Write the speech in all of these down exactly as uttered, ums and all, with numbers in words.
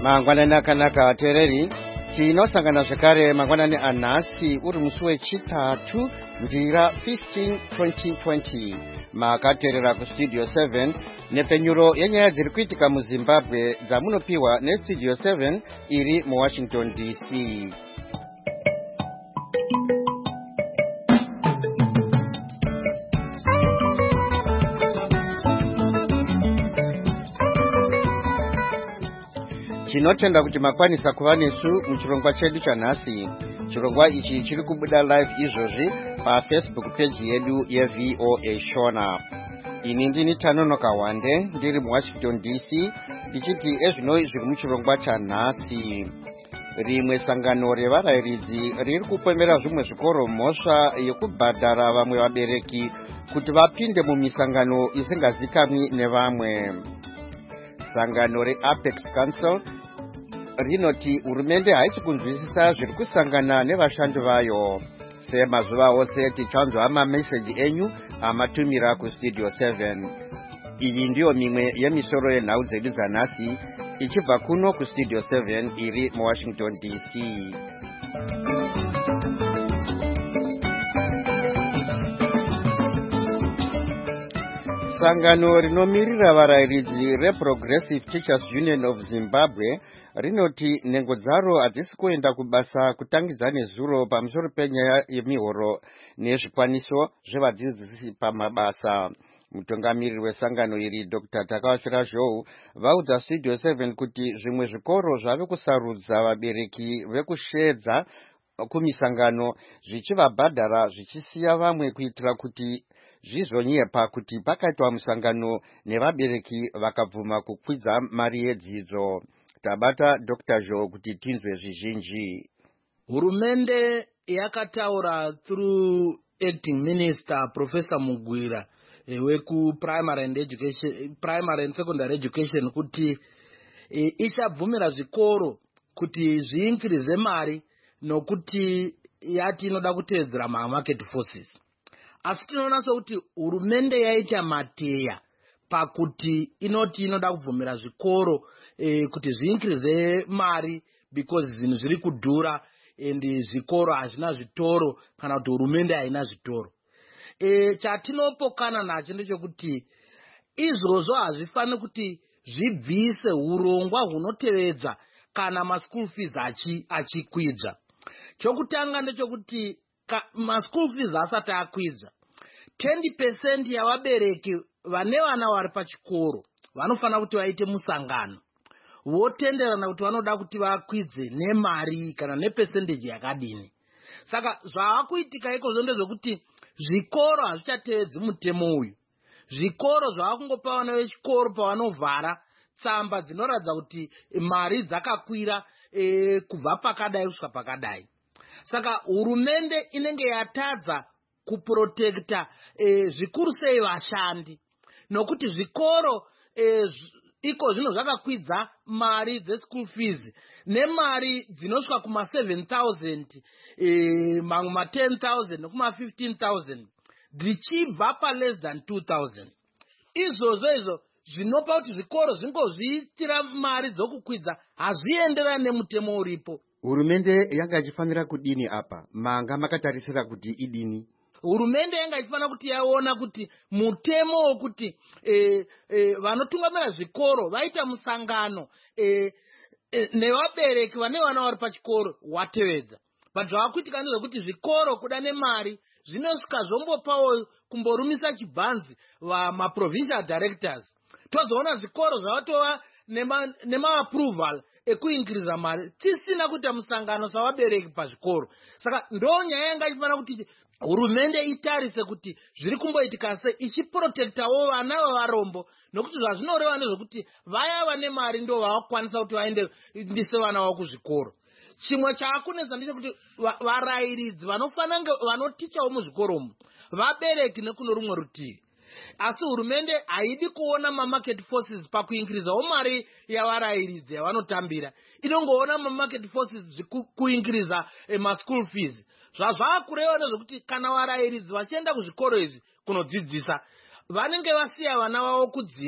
mangwanani akanaka ateereri, tinosangana zvekare mangwanani anhasi uri musi wechitatu ndira fifteen twenty twenty makateerera kustudio seven nepenyuro yenyaya dziri kuitika muzimbabwe dzamunopiwa nestudio seven iri muwashington D C. Tinotenda kuti makwanisa kuva nesu muchirongwa chedu chanhasi. Chirongwa ichi chiri kubuda live izvozvi pafacebook page yedu yeV O A Shona. Ini ndini Tanonoka Wande ndiri muwashington D C ndichiti ezvino zviri muchirongwa chanhasi. Rimwe sangano revarayiridzi riri kupemera zvimwe zvikoro mhosva yekubhadhara vamwe vabereki kuti vapinde mumisangano isingazikamwi nevamwe. Sangano reApex Council rinoti hurumende haisi kunzwisisa zviri kusangana nevashandi vayo. Semazuva ose tichanzwa mameseji enyu amatumira kustudio seven. Iyi ndiyo mimwe yemisoro yenhau dzedu dzanhasi ichibva kuno kustudio seven iri muwashington D C. Sangano rinomirira varayiridzi reProgressive Teachers Union of Zimbabwe rinoti nhengo dzaro hadzisi kuenda kubasa kutangidza nezuro pamusoro penyaya yemihoro nezvikwaniso zvevadzidzisi pamabasa. Mutungamiriri wesangano iri Doctor Takawashira Zhou vaudza studio seven kuti zvimwe zvikoro zvave kusarudza vabereki vekushedza kumisangano zvichivabhadhara zvichisiya vamwe kuitira kuti zvizonyepa kuti pakaitwa musangano nevabereki vakabvuma kukwidza mari yedzidzo. Tabata Doctor Zhou kuti tinzwe zvizhinji. Hurumende yakataura through acting minister Professor Mugwira weku primary and education primary and secondary education kuti e, ishabvumira zvikoro kuti zviinkirize mari nokuti yati inoda kuteedzera ma market forces. Asi tinoona sokuti hurumende yaita mateya pakuti inoti inoda kubvumira zvikoro e, kuti zviinkirize mari because zvinhu zviri kudhura and zvikoro hazvina zvitoro kana kuti hurumende haina zvitoro. E, chatinopokana nacho ndechekuti izvozvo hazvifaniri kuti zvibvise urongwa hunotevedza kana maschool fees achikwidza. Chokutanga ndechekuti maschool fees asati akwidza, ten percent yavabereki vane vana vari pachikoro vanofanira kuti vaite musangano votenderana kuti vanoda kuti vakwidze nemari kana nepercentage yakadini. Saka zvavakuitika ikozvo ndezvekuti zvikoro hazvichatevedzi mutemo uyu. Zvikoro zvavakungopa vana vechikoro pavanovhara tsamba dzinoratidza kuti mari dzakakwira e, kubva pakadai kusvika pakadai. Saka hurumende inenge yatadza kuprotekta e, zvikuru sei vashandi nokuti zvikoro e, iko zvino zvakakwidza mari dzeschool fees nemari dzinosvika kuma seven thousand e, mamwe ma ten thousand nekuma fifteen thousand dzichibva pa less than two thousand. Izvozvo izvo zvinopa kuti zvikoro zvingozviitira mari dzokukwidza hazvienderani nemutemo uripo. Hurumende yanga ichifanira kudini apa? Manga makatarisira kuti idini? Hurumende yanga ichifanira kuti yaona kuti mutemo wokuti e, e, vanotungamira zvikoro vaita musangano e, e, nevabereki vane vana vari pachikoro watevedza. But zvavakuitika ndezvekuti zvikoro kuda nemari zvinosvika zvombopawo kumborumisa chibhanzi vamaprovincial directors. Tozoona zvikoro zvavatova nema, nema approval ekuinkiriza mari tisina kuita musangano savabereki pazvikoro. Saka ndo nyaya yanga ichifanira kuti hurumende itarise kuti zviri kumboitika sei ichiprotektawo vana vavarombo nokuti zvazvinoreva ndezvekuti vaya vane mari ndo vavakwanisa kuti vaende ndise vana vavo kuzvikoro. Chimwe chaakunetsa ndechekuti varayiridzi vanofanira vanotichawo muzvikoromo vabereki nekuno rumwe rutivi. Asi hurumende haidi kuona ma-market forces pakuinkirizawo mari yavarayiridzi yavanotambira. Inongoona ma-market forces kuinkiriza eh, ma-school fees. Zvazvakureva ndezvekuti kana varayiridzi vachienda kuzvikoro izvi kunodzidzisa vanenge vasiya vana vavo kudzimba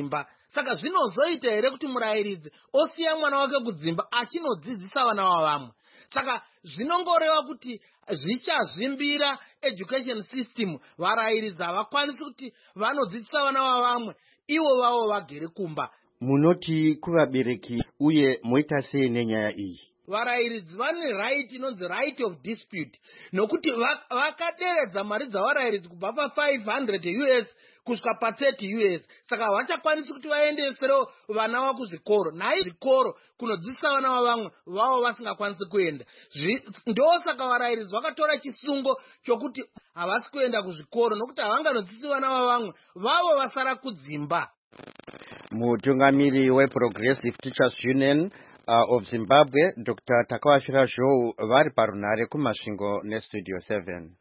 Saka zvinozoita here kuti murayiridzi osiya mwana wake kudzimba achinodzidzisa vana vavamwe. Saka zvinongoreva kuti zvichazvimbira education system. Varayiridzi havakwanisi kuti vanodzidzisa vana vavamwe ivo vavo vagere kumba. Munoti kuvabereki uye moita sei nenyaya iyi? Varayiridzi vane right inonzi right of dispute, nokuti vakaderedza mari dzavarayiridzi kubva pa five hundred U S kusvika pa thirty U S. Saka havachakwanisi kuti vaendesewo vana vavo kuzvikoro, nhai zvikoro kunodzidzisa vana vavamwe vavo vasingakwanisi kuenda. Ndosaka varayiridzi vakatora chisungo chokuti havasi kuenda kuzvikoro nokuti havanganodzidzisi vana vavamwe vavo vasara kudzimba. Mutungamiri weProgressive Teachers Union uh, of Zimbabwe, Doctor Takawashira Zhou, vari parunare kumasvingo neStudio seven.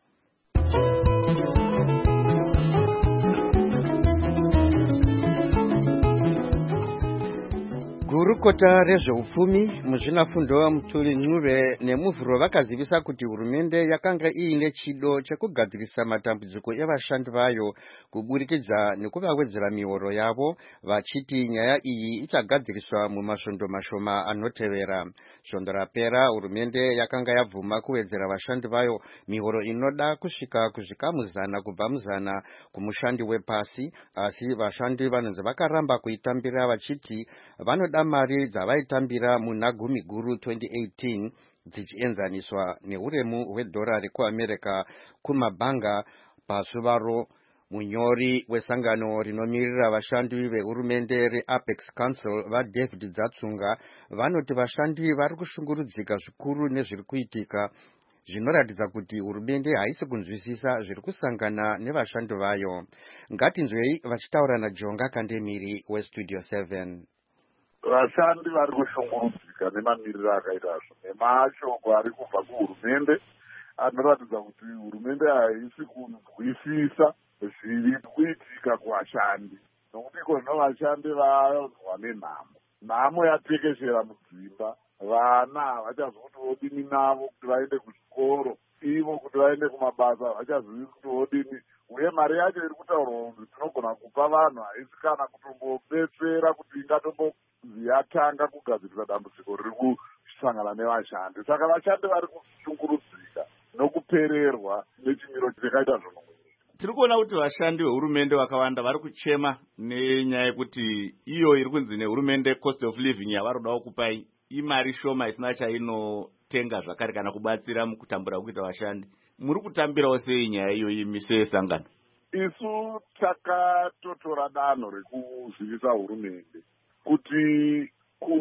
Gurukota rezveupfumi muzvinafundo Mutuli Ncube neMuvhuro vakazivisa kuti hurumende yakanga iine chido chekugadzirisa matambudziko evashandi vayo kuburikidza nekuvawedzera mihoro yavo, vachiti nyaya iyi ichagadziriswa mumasvondo mashoma anotevera. Svondo rapera hurumende yakanga yabvuma kuwedzera vashandi vayo mihoro inoda kusvika kuzvikamu zana kubva muzana kumushandi wepasi, asi vashandi vanonzi vakaramba kuitambira vachiti vanoda mari dzavaitambira muna gumi guru twenty eighteen dzichienzaniswa neuremu hwedhora rekuAmerica kumabhanga pasuvaro. Munyori wesangano rinomirira vashandi vehurumende reApex Council vaDavid Dzatsunga vanoti vashandi vari kushungurudzika zvikuru nezviri kuitika, zvinoratidza kuti hurumende haisi kunzwisisa zviri kusangana nevashandi vayo. Ngatinzwei vachitaura naJonga Kandemiri weStudio seven. Vashandi vari kushungurudzika nemamiriro akaitazvo nemashoko ari kubva kuhurumende anoratidza kuti hurumende haisi kunzwisisa zviri kuitika kuvashandi, nokuti iko vashandi vanzwa nenhamo. Nhamo yatekeshera mudzimba, vana havachazivi kuti vodini navo kuti vaende kuzvikoro, ivo kuti vaende kumabasa havachazivi kuti vodini, uye mari yacho iri kutaurwa kuti tinogona kupa vanhu haisi kana kutombobetsera kuti ingatomboyatanga kugadzirisa dambudziko riri kusangana nevashandi. Saka vashandi vari kushungurudzika nokupererwa nechimiro chakaita zvono. Tiri kuona kuti vashandi vehurumende vakawanda vari kuchema nenyaya yekuti iyo iri kunzi nehurumende cost of living yavari kudawo kupai imari shoma isina chainotenga zvakare kana kubatsira mukutambura kuita vashandi. Muri kutambirawo sei nyaya iyoyi mise sangano? Isu takatotora danho rekuzivisa hurumende kuti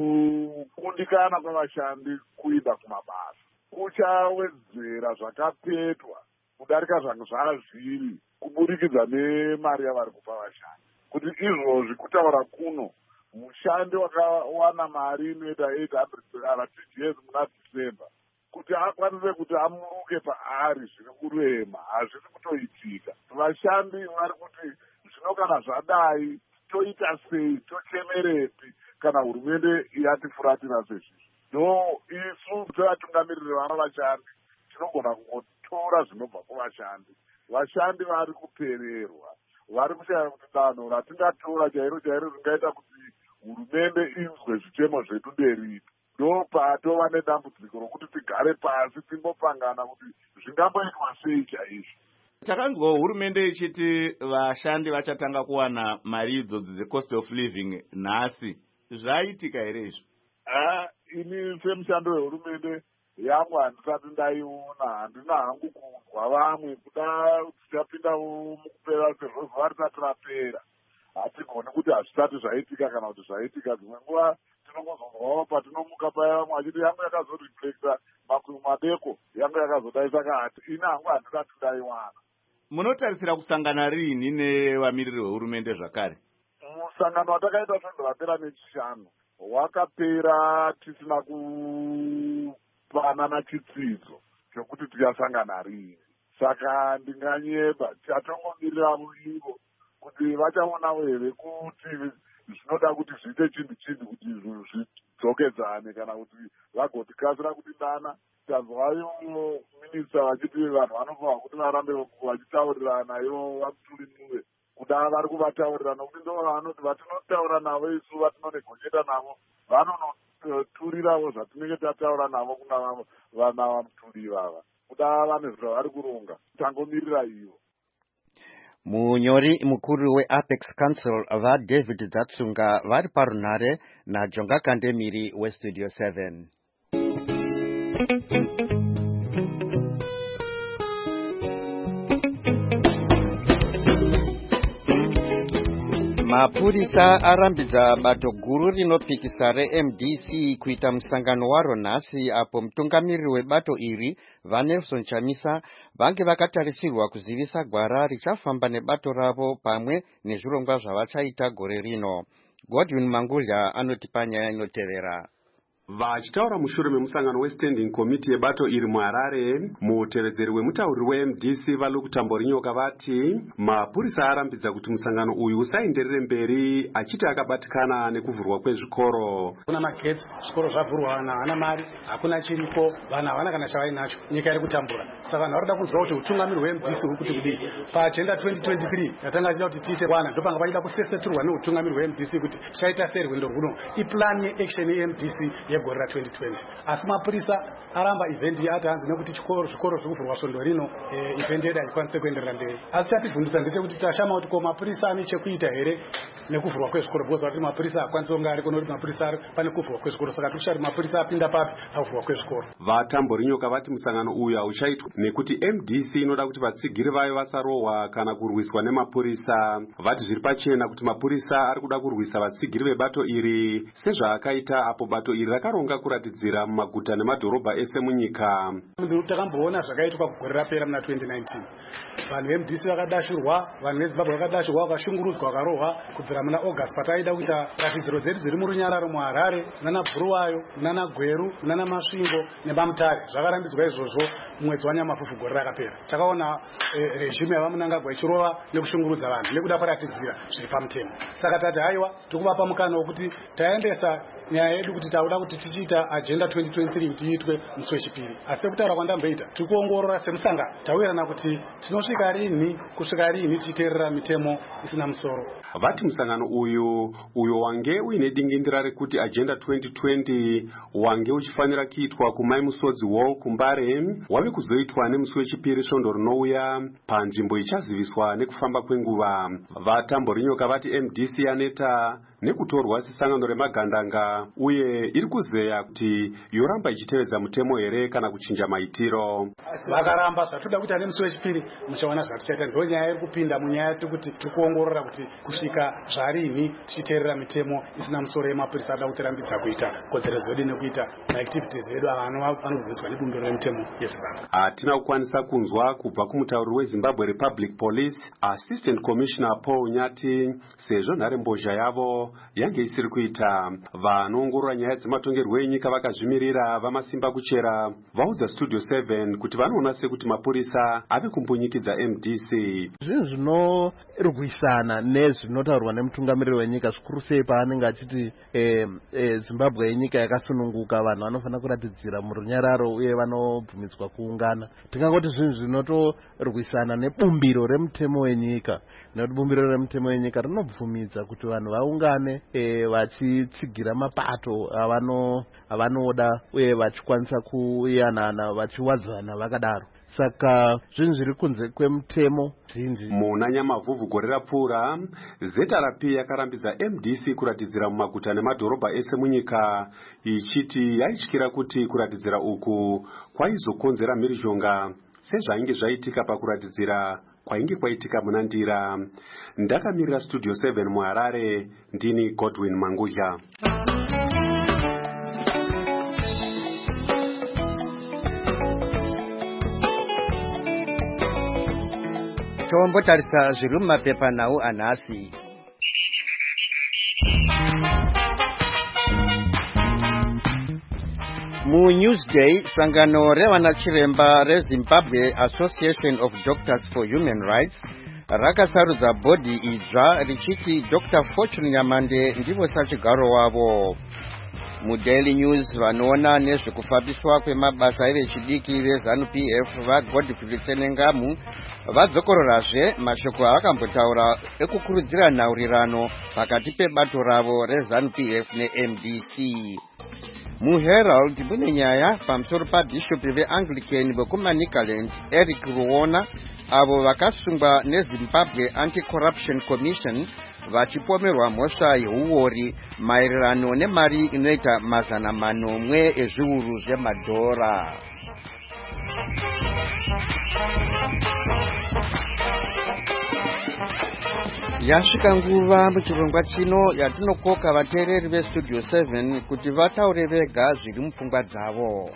kukundikana kwavashandi kuida kumabasa kuchawedzera zvakapetwa kudarika zvangu zvazviri kuburikidza nemari yavari kupa vashandi. Kuti izvozvi kutaura kuno, mushandi wakawana mari inoita eight hundred T G S muna December, kuti akwanise kuti amuruke paari zviri kurema hazvisi kutoitika. Vashandi vari kuti zvino kana zvadai toita sei, tochemerepi kana hurumende yatifuratira sezvizvi. No, isu tovatungamiriri vana vashandi tinogona kungotora zvinobva kuvashandi. Vashandi vari kupererwa, vari kushaya kuti danho ratingatora chairo chairo ringaita kuti hurumende inzwe zvitemo zvedu nderipi. Ndo patova nedambudziko rokuti tigare pasi timbopangana kuti zvingamboitwa sei chaizvo. Takanzwa hurumende ichiti vashandi vachatanga kuwana mari idzodzi dzecost of living nhasi. Zvaitika here izvo? Ah, ini semushando wehurumende yangu handisati ndaiona, handina hangu kunzwa vamwe kuda tichapindawo mukupera sezvo zuva risati rapera. Hatigoni kuti hazvisati zvaitika kana kuti zvaitika. Dzimwe nguva tinongozonzwawo patinomuka paya vamwe vachiti yangu yakazoreflecta makuyu madeko, yangu yakazodai. Saka hati ini hangu handisati ndaiwana. Munotarisira kusangana rini nevamiriri vehurumende zvakare? Musangano watakaita svondo rapera nechishanu wakapera tisina kupanana chitsidzo chokuti tichasangana rini. Saka ndinganyeba chatongomirira ivo kuti vachaonawo here kuti zvinoda kuti zviite chinhu chinhu kuti zvidzokedzane kana kuti vagotikasira kuti dana. Tanzwayo minista vachiti vanhu vanofanwa kuti varambe vachitaurirana ivo vaMutuli Ncube kuda vari kuvataurira nokuti ndo vanoti vatinotaura navo isu vatinonegocheta navo vanonoturirawo zvatinenge tataura navo kuna vana vamuturi vava kuda vane zvavari kuronga tangomirira ivo. Munyori mukuru weApex Council vaDavid Dzatsunga vari parunhare naJonga Kandemiri weStudio seven. Mapurisa arambidza bato guru rinopikisa reM D C kuita musangano waro nhasi apo mutungamiriri webato iri vaNelson Chamisa vange vakatarisirwa kuzivisa gwara richafamba nebato ravo pamwe nezvirongwa zvavachaita gore rino. Godwin Mangulya anoti panyaya inotevera. Vachitaura mushure memusangano westanding committee yebato iri muHarare, mutevedzeri wemutauriri weM D C vaLuke Tamborinyoka vati mapurisa arambidza kuti musangano uyu usaenderere mberi achiti akabatikana nekuvhurwa kwezvikoro. Kuna magetsi, zvikoro zvavhurwa, haana mari, hakuna chiriko, vanhu havana kana chavainacho, nyika iri kutambura. Saka vanhu varikuda kunzwa kuti utungamiri weM D C uri kuti kudii. Paagenda twenty twenty-three yatanga achida kuti tiite wana ndopanga vachida kuseseturwa neutungamiri weM D C kuti chaita sei rwendo rwuno. Iplan yeaction yeM D C yegore ra twenty twenty. Asi mapurisa aramba event yati hanzi nekuti chikoro zvikoro zvekuvhurwa svondo rino event yedu haikwanisi kuenderera mberi. Asi chatibvunzisa ndechekuti tashama kuti ko mapurisa ane chekuita here nekuvhurwa kwezvikoro because kuti mapurisa hakwanisi kunge ari kuno kuti mapurisa ari pane kuvhurwa kwezvikoro saka tikushati mapurisa apinda papi pakuvhurwa kwezvikoro. VaTamborinyoka vati musangano uyu hauchaitwa nekuti M D C inoda kuti vatsigiri vayo vasarohwa kana kurwiswa nemapurisa. Vati zviri pachena kuti mapurisa ari kuda kurwisa vatsigiri vebato iri sezvaakaita apo bato iri rakaronga kuratidzira mumaguta nemadhorobha ese munyika. Takamboona zvakaitwa kugore rapera muna twenty nineteen. Vanhu veM D C vakadashurwa, vanhu veZimbabwe vakadashurwa, vakashungurudzwa, vakarohwa kubvira muna August pataida kuita ratidziro dzedu dziri murunyararo muHarare, munana Bhuluwayo, munana Gweru, munana Masvingo neMamutare. Zvakarambidzwa izvozvo mwedzi waNyamafufu gore rakapera. Takaona eh, regime yavaMunangagwa ichirova nekushungurudza vanhu nekuda kwaratidzira zviri pamutemo. Saka tati haiwa tikuvapa mukana wekuti taendesa nyaya yedu kuti tauda kuti tichiita agenda twenty twenty-three kuti iitwe musi wechipiri. Asi sekutaura kwandamboita tiri kuongorora semusangano tawirana kuti tinosvika rini kusvika rini tichiteerera mitemo isina musoro. Vati musangano uyu uyo wange uine dingindira rekuti agenda twenty twenty wange uchifanira kuitwa kuMai Musodzi Hall kuMbare wave kuzoitwa nemusi wechipiri svondo rinouya panzvimbo ichaziviswa nekufamba kwenguva. VaTamborinyoka vati M D C yaneta nekutorwa sesangano remagandanga uye iri kuzeya kuti yoramba ichitevedza mutemo here kana kuchinja maitiro. Vakaramba zvatoda kuita nemusi wechipiri muchaona zvatichaita. Ndo nyaya iri kupinda munyaya tikuti tikuongorora kuti kusvika zvarini tichiteerera mitemo isina musoro yemapurisa ada kutirambidza kuita kodzero dzedu nekuita maactivities edu anovhunzwa nebumbiro remitemo yeZimbabwe. Hatina kukwanisa kunzwa kubva kumutauriri weZimbabwe Republic Police Assistant Commissioner Paul Nyati sezvo nharembozha yavo yange isiri kuita. Vanoongorora nyaya dzematongerwo enyika vakazvimirira vamasimba kuchera vaudza Studio seven kuti vanoona sekuti mapurisa ave kumbunyikidza M D C. Zvinhu zvinorwisana nezvinotaurwa nemutungamiriri wenyika zvikuru sei paanenge achiti eh, eh, Zimbabwe yenyika yakasununguka, vanhu vanofanira kuratidzira murunyararo uye vanobvumidzwa kuungana. Tingangoti zvinhu zvinotorwisana nebumbiro remutemo wenyika, nekuti bumbiro remutemo wenyika rinobvumidza kuti vanhu vaungane eh, vachitsigira mapato avano avanoda uye vachikwanisa kuyanana vachiwadzana vakadaro. Saka zvinhu zviri kunze kwemutemo zvinji. Muna Nyamavhuvhu gore rapfuura Z R P yakarambidza M D C kuratidzira mumaguta nemadhorobha ese munyika ichiti yaityira kuti kuratidzira uku kwaizokonzera mhirizhonga sezvainge zvaitika pakuratidzira kwainge kwaitika muna Ndira. Ndakamirira Studio seven muHarare, ndini Godwin Mangulya. Tombotarisa zviri mumapepa nawo anhasi. Mu Newsday, sangano revana chiremba reZimbabwe Association of Doctors for Human Rights rakasarudza bhodhi idzva richiti Doctor Fortune Nyamande ndivo sachigaro wavo. mudaily news vanoona nezvekufambiswa kwemabasa evechidiki veZANU P F vaGodfrey Tsenengamu vadzokororazve mashoko avakambotaura ekukurudzira nhaurirano pakati pebato ravo reZANU P F neM D C. MuHerald mune nyaya pamusoro pabhishopi veAnglican vekuManicaland Eric Ruona avo vakasungwa neZimbabwe Anti-Corruption Commission vachipomerwa mhosva yeuori maererano nemari inoita mazana manomwe ezviuru zvemadhora. Yasvika nguva muchirongwa chino yatinokoka vateereri veStudio seven kuti vataure vega zviri mupfungwa dzavo.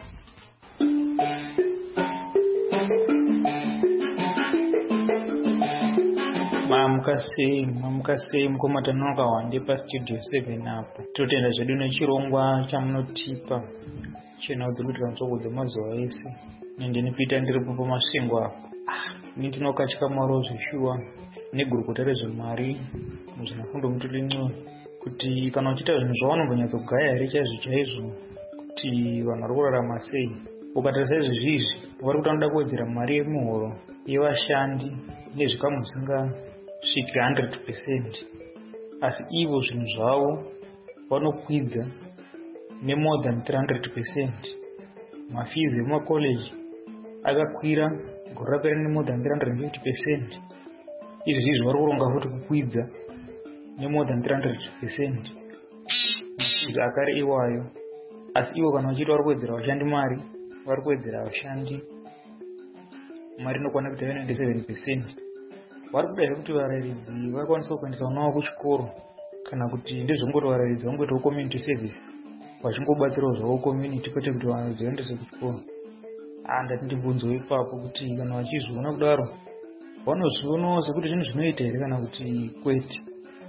Mamukasei, mamukasei mukomatanoka wande paStudio seven apo. Totenda zvedu nechirongwa chamunotipa chenaudzo kuti kamutsoko dzemazuva ese. Nendini Peter ndiripo pamasvingo apo. Ini ndinokatya mwaro zveshuwa negurukota rezvemari muzvinafundo mutolin'ono kuti kana uchiita zvinhu zvawanombonyatso kugaya here chaizvo chaizvo kuti vanhu vari kurarama sei. Ukatarisa izvi zvizvi vari kuti vanoda kuwedzera mari yemuhoro yevashandi nezvikamu zvisingasviki one hundred percent, asi ivo zvinhu zvavo vanokwidza nemore than three hundred percent. Mafizi emumakoleji akakwira gore rapera nemore than three hundred fifty percent. Izvi zvizvi vari kuronga futi kukwidza nemore than three hundred percent mafizi akare iwayo, asi ivo kana vachiita vari kuwedzera vashandi mari vari kuwedzera vashandi mari inokwana kuti ninety-seven percent. Vari kuda here kuti varayiridzi vakwanisa kuendesa vana vavo kuchikoro, kana kuti ndezvongoti varayiridzi vangoitawo community service vachingobatsirawo zvavo community kwete kuti vazoendese kuchikoro. Andati ndibvunzo ipapo kuti kana vachizviona kudaro vanozvionawo sekuti zvinhu zvinoita here kana kuti kwete.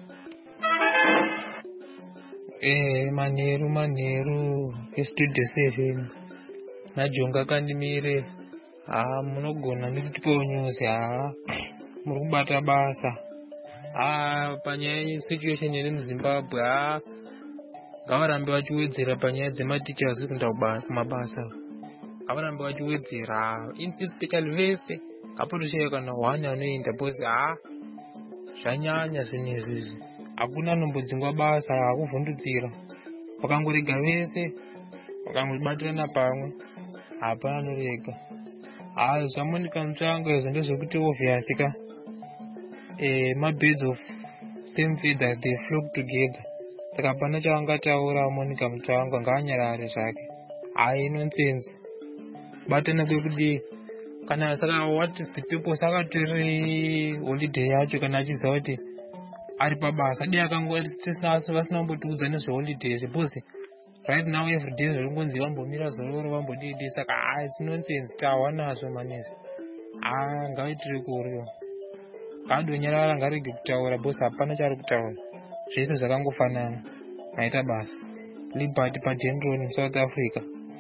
Eh, manheru manheru eStudio seven najonga kandimire. Ah, munogona ndikutipewo news. Ah, muri kubata basa. Ah, panyaya yesituation iri muZimbabwe. Ah, ngavarambe vachiwedzera panyaya dzematichers kuenda kumabasa. Ngavarambe vachiwedzera, especially vese apotoshaya kana one anoenda bhozi. Ah, zvanyanya zvinhu izvi. Hakuna nombodzingwa basa, hakuvhundudzira. Vakangorega vese, vakangobatirana pamwe. Hapana anorega. Ah, zvamonika mutsvango izvo ndezvekuti obvious ka eh ma birds of same feather they flock together. Saka pana chavangataura Monica Mutsvango ngaanyarare zvake. Hayi nonsense. Batana kwekudi kana saka what the people sakatori holiday yacho kana achiziva kuti ari pabasa dai akangoti tisina vasina kumbotiudza nezveholiday zvepose. Right now every day zvirongonzi vambomira zororo vambodidi, saka ah it's nonsense tawa nazvo manezi. Ah, ngaitire kuryo. Kadonyarara ngarege kutaura bosi hapana chari kutaura. Zvese zvakangofanana. Maita basa. Liberty Patenron South Africa.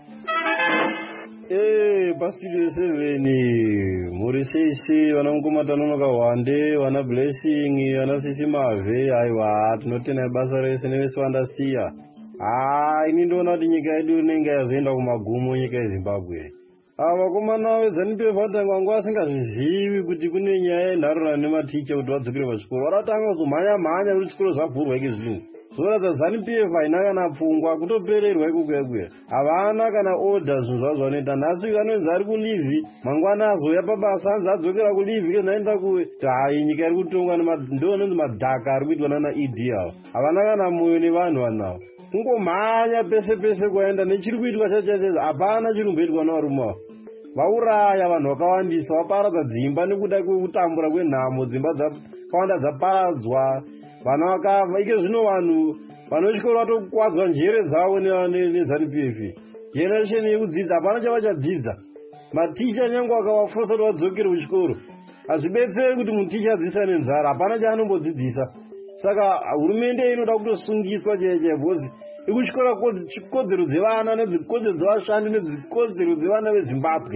Eh, paStudio seven muri seisi vana mukomatanonoka wande, vana blessing, vana sisi mave, aiwa tinotenda basa rese nevese vandasiya. Ah, ini ndoona kuti nyika yedu inenge yazoenda kumagumo nyika yeZimbabwe. Ah, vakomana veZANU P F vatanga vanga vasingazvizivi kuti kune nyaya yenharaunda nematicha kuti vadzokere pachikoro. Varatanga kuzomhanya mhanya kuti chikoro zvavhurwa ike zvinhu. Zoratidza ZANU P F haina kana pfungwa kutopererwa ikuku yakuya. Havana kana order zvinhu zvavo zvavanoita. Nhasi vanonzi ari kulivi, mangwana azoya pabasa anzi adzokera kulivi kezaenda kuwe. Hai, nyika iri kutongwa ndoononzi madhaka ari kuitwa nana E D avo. Havana kana moyo nevanhu vanavo. Kungomhanya pese pese kwaenda nechiri kuitwa chachachacha. Hapana chiri kumboitwa navarume avo. Vauraya vanhu vakawandisa, vaparadza dzimba nekuda kwekutambura kwenhamo, dzimba dzakawanda dzaparadzwa, vana vakafa. Ike zvino vanhu vanochikoro vatokwadzwa njere dzavo neZANU P F. Generation yekudzidza hapana chavachadzidza. Maticha nyange akavafosa kuti vadzokere kuchikoro. Hazvibetseri kuti muticha adzisa nenzara, hapana chaanombodzidzisa. Saka hurumende inoda kutosungiswa chaiye bhozi. Ikuchikora kodzero dzevana nedzikodzero dzevashandi nedzikodzero dzevana veZimbabwe.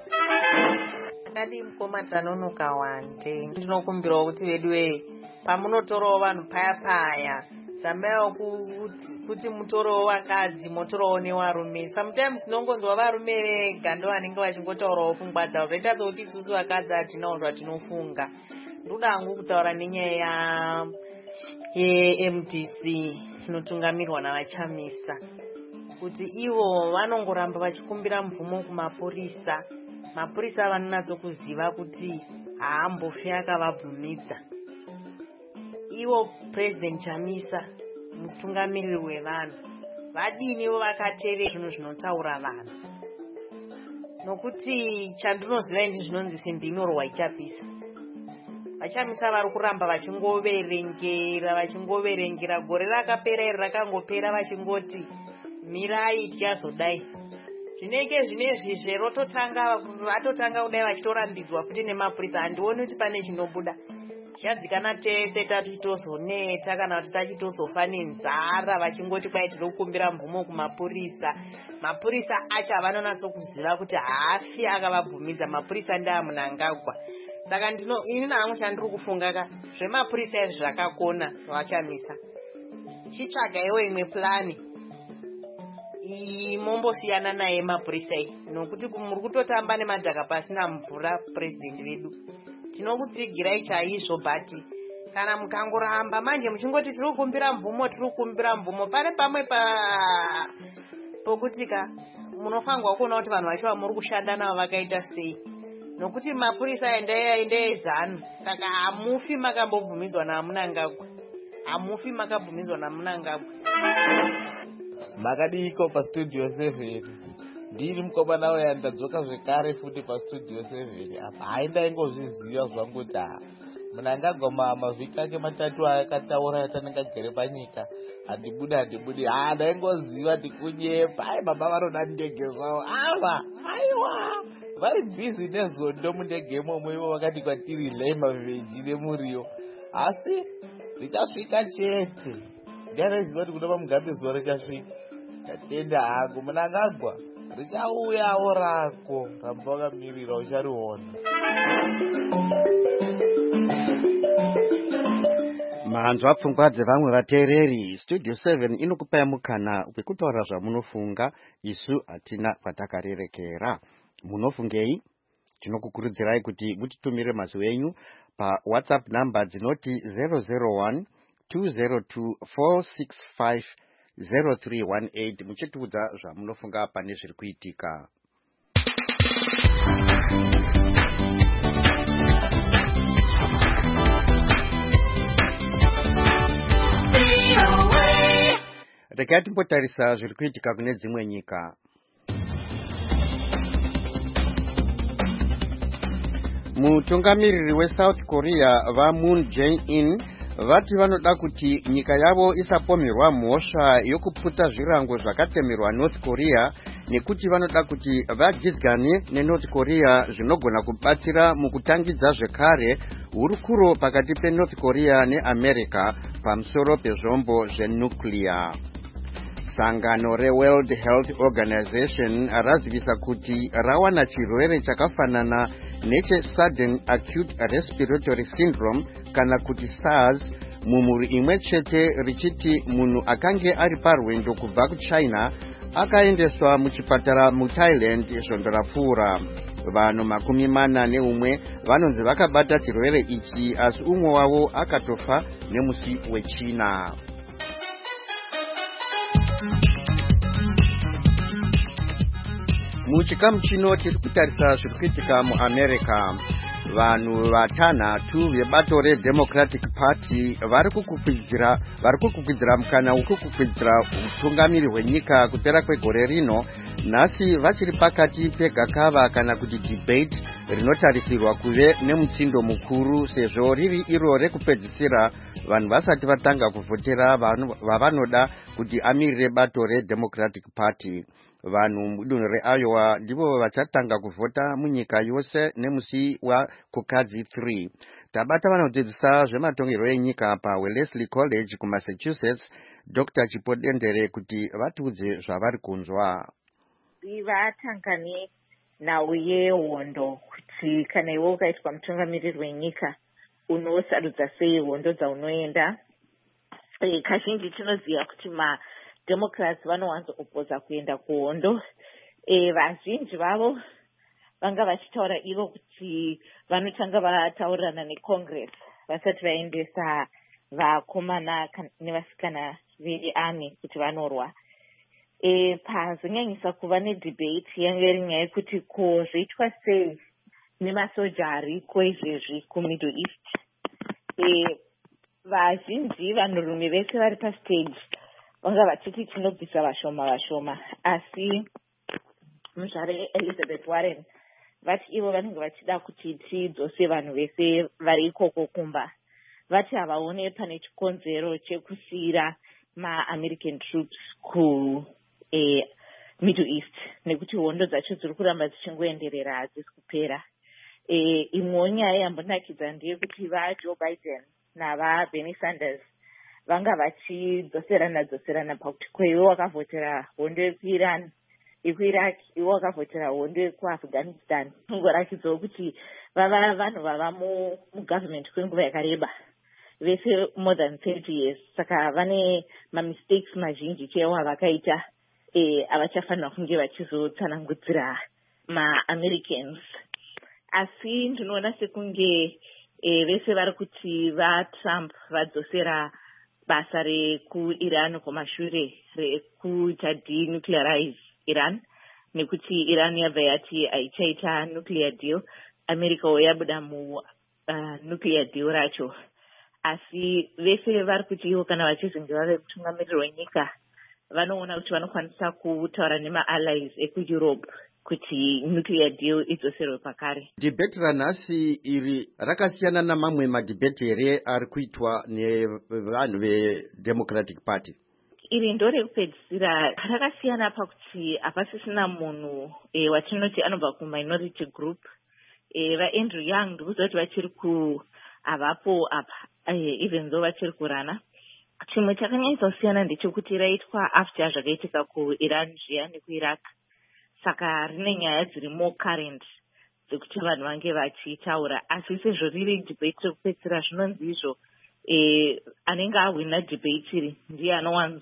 Akadi mukomatanonoka wande. Ndinokumbirawo kuti vedu we pamunotorawo vanhu paya paya zambawo kuti, kuti mutorowo wakadzi motorowo nevarume. Sometimes tinongonzwa varume vega ndo vanenge vachingotaurawo pfungwa dzavo zvoita sekuti isusu vakadzi hatinawo zvatinofunga. Ndoda hangu kutaura nenyaya ye-M D C inotungamirwa navachamisa kuti ivo vanongoramba vachikumbira mvumo kumapurisa. Mapurisa vanonatsokuziva kuti haambofi akavabvumidza. Ivo President Chamisa mutungamiriri wevanhu vadiniwo vakateerera zvinhu zvinotaura vanhu, nokuti chandinoziva indi zvinonzi simbi inorohwa ichapisa. Vachamisa vari kuramba vachingoverengera vachingoverengera gore rakapera iri rakangopera vachingoti mirai tichazodai. Zvinenge zvinezvi zverototanga vatotanga kudai vachitorambidzwa futi nemapurisa. Handioni kuti pane chinobuda. Chadzikana tete tachitozoneta kana kuti tachitozofa nenzara vachingoti kwai tiri kukumbira mvumo kumapurisa. Mapurisa acho vanonatsokuziva kuti haafi akavabvumidza. Mapurisa ndeamunangagwa. Saka ndino ini nangu chandiri kufunga ka zvemapurisa izvi zvakakona vachamisa. Chitsvagaiwo imwe plani imombosiyana naye mapurisa iyi, nokuti muri kutotamba nemadhaka pasina mvura. President vedu tinokutsigirai chaizvo, but kana mukangoramba manje muchingoti tiri kukumbira mvumo tiri kukumbira mvumo, pane pamwe pa pokutika munofangwa kuona kuti vanhu vacho vamuri kushanda navo vakaita sei, nokuti mapurisa ende zanu. Saka hamufi makambobvumidzwa namunangagwa, hamufi makabvumidzwa namunangagwa. Makadiko pastudio seven ndiri mukomana uya ndadzoka zvekare futi pastudio seven apa haindaingozviziva zvangu kuti ha Munangagwa mavhiki ake matatu akataura yatanenge agere panyika handibuda handibudi ha ndaingoziva ndikunyepa ai baba varoda ndege zvavo ava aiwa vari bhizi nezondo mundege imomo ivo vakati kwatiri lei mavheji nemuriwo asi richasvika chete ndianaiziva kuti kunova mugambe zuva richasvika tatenda hangu Munangagwa richauyawo rako ramba wakamirira uchariona. Mahanzwa pfungwa dzevamwe vateereri. Studio seven inokupai mukana wekutaura zvamunofunga, isu hatina kwatakarerekera. Munofungei? Tinokukurudzirai kuti mutitumire mazwi enyu pa WhatsApp number dzinoti zero zero one two zero two four six five zero three one eight muchitiudza zvamunofunga pane zviri kuitika. Regai timbotarisa zviri kuitika kune dzimwe nyika. Mutungamiriri weSouth Korea vaMoon Jae-in vati vanoda kuti nyika yavo isapomerwa mhosva yokuputsa zvirango zvakatemerwa North Korea, nekuti vanoda kuti vagidzane neNorth Korea zvinogona kubatsira mukutangidza zvekare hurukuro pakati peNorth Korea neAmerica pamusoro pezvombo zvenuclear. Sangano reWorld Health Organization razivisa kuti rawana chirwere chakafanana neche Sudden Acute Respiratory Syndrome kana kuti SARS mumhuri imwe chete, richiti munhu akange ari parwendo kubva kuChina akaendeswa muchipatara muThailand svondo rapfuura. Vanhu makumi mana neumwe vanonzi vakabata chirwere ichi, asi umwe wavo akatofa nemusi weChina. Muchikamu chino tiri kutarisa zviri kuitika muAmerica. Vanhu vatanhatu vebato reDemocratic Party vari kukukwidza vari kukukwidza mukana wekukukwidza utungamiri hwenyika kupera kwegore rino, nhasi vachiri pakati pegakava kana kuti debate rinotarisirwa kuve nemutsindo mukuru, sezvo riri iro rekupedzisira vanhu vasati vatanga kuvhotera vavanoda kuti amirire bato reDemocratic Party. Vanhu mudunhu reIowa ndivo vachatanga kuvhota munyika yose nemusi wakukadzi three. Tabata vanodzidzisa zvematongerwo enyika paWellesley College kuMassachusetts, Doctor Chipodendere, kuti vatiudze zvavari kunzwa. Vatanga nenhau yehondo kuti kana iwe ukaitwa mutungamiriri wenyika unosarudza sei hondo dzaunoenda. e, kazhinji tinoziva kuti mademocrats vanowanzoopodza kuenda kuhondo. E, vazhinji vavo vanga vachitaura ivo kuti vanotanga vataurirana necongress vasati vaendesa vakomana nevasikana vearmy kuti vanorwa. E, pazonyanyisa kuva nedebate yanga iri nyaya yekuti ko zvoitwa sei nemasoja ariko izvezvi kumiddle east. E, vazhinji vanhurume vese vari pastage vanga vachiti tinobvisa vashoma vashoma, asi muzvare Elizabeth Warren vati ivo vanenge vachida kuti tidzose vanhu vese vari ikoko kumba. Vati havaone pane chikonzero chekusiyira maamerican troops ku e, middle east nekuti hondo dzacho dziri kuramba dzichingoenderera hadzisi kupera. E, imwewo nyaya yambonakidza ndeyekuti vaJoe Biden navaBernie Sanders vanga vachidzoserana dzoserana pakuti kweivo wakavhotera hondo yekuiran yekuiraq, ivo wakavhotera hondo yekuafghanistan. Ingorakidzawo kuti vava vanhu vava mugovernment kwenguva yakareba, vese more than thirty years. Saka vane mamistakes mazhinji chaiwo avakaita e, avachafanira kunge vachizotsanangudzira maAmericans. Asi ndinoona sekunge e, vese vari kuti vaTrump vadzosera basa rekuiran kumashure rekuita denuclearize Iran, nekuti Iran yabva yati haichaita nuclear deal, America yabuda mu uh, nuclear deal racho. Asi vese vari kuti ivo kana vachizonge vave mutungamiriri wenyika vanoona kuti vanokwanisa kutaura nema-allies ekuEurope kuti nuclear deal idzoserwe pakare. Debate ranhasi iri rakasiyana namamwe madebate here ari kuitwa nevanhu veDemocratic Party. Iri ndorekupedzisira rakasiyana pakuti hapasisina munhu e, watinoti anobva kuminority group. E, vaAndrew Young ndikuzoti vachiri ku avapo apa e, even though vachiri kurana. Chimwe chakanyanyisa kusiyana ndechekuti raitwa after zvakaitika kuIran zviya nekuiraq. Saka rine nyaya dziri more current dzekuti vanhu vange vachitaura, asi sezvo riri debate rekupedzisira zvinonzi izvo e, anenge ahwina debate iri ndiye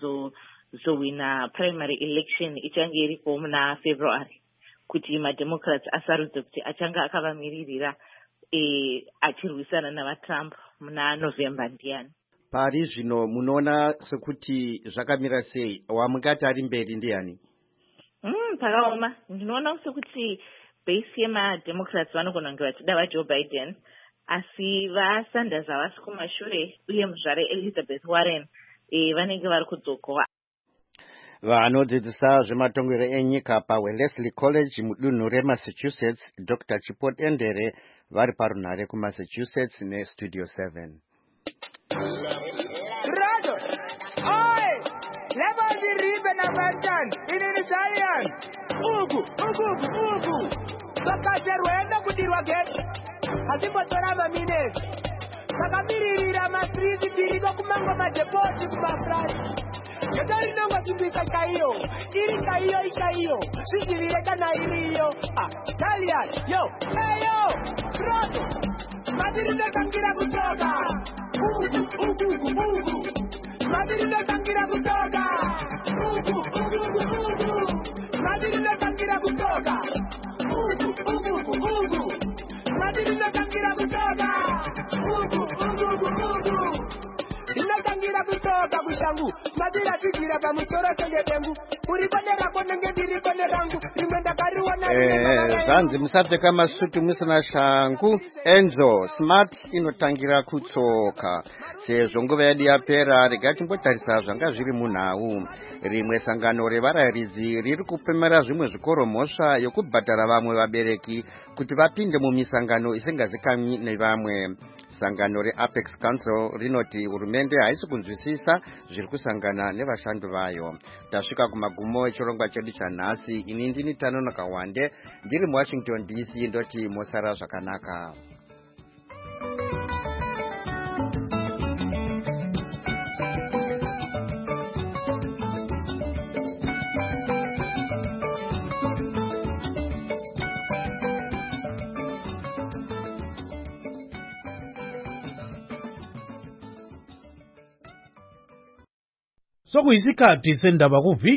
anowanzowina primary election ichange iriko muna February, kuti mademocrats asarudze kuti achange akavamiririra e, achirwisana navaTrump muna November ndiani. Pari zvino munoona sekuti zvakamira sei? Wamungati ari mberi ndiani? Mm, pakaoma. Ndinoona sekuti base yemademocrats vanogona kunge vachida vaJoe Biden, asi vaSanders havasi kumashure, uye muzvare Elizabeth Warren e, vanenge vari kudzokowa. Vanodzidzisa zvematongero enyika paWellesley College mudunhu reMassachusetts, Doctor Chipot Endere vari parunhare kuMassachusetts neStudio seven. Rado! Oi! Leva ziribe na marchan, inini Italian! Ugu! Ugu! Ugu! Saka serwenda kudirwa geti. Hasipo torama minezi. Saka miririra mastrizi tiriko kumango madepoti kumafrasi. Yodari nongo timbika shaiyo. Iri shaiyo ishaiyo. Shijirika na iriyo. Ah, Italian! Yo! Hey yo! Rado! Madirinde kangira kutoka! Ugu! Ugu! Ugu! Madirinde kangira kutoka! Ugu! Ugu! Ugu! Madirinde kangira kutoka! Ugu! Ugu! Ugu! Madirinde kangira kutoka! Ugu! Ugu! Ugu! Inakangira kutoka kushangu madira tigira pamusoro sengetengu urikonera konenge ndiri rangu rimwenda kariwana eh zanzi musapfeka masutu musina shangu. Enzo smart inotangira kutsoka sezvo nguva yedu yapera. Rega timbotarisa zvanga zviri munhau. Rimwe sangano revarayiridzi riri kupemera zvimwe zvikoro mhosva yokubhadhara vamwe vabereki kuti vapinde mumisangano isingazikanwi nevamwe. Sangano reApex Council rinoti hurumende haisi kunzwisisa zviri kusangana nevashandi vayo. Tasvika kumagumo echirongwa chedu chanhasi. Ini ndini Tanono Kawande ndiri muWashington D C ndoti mosara zvakanaka. sokuyisikhathi sendaba ku-V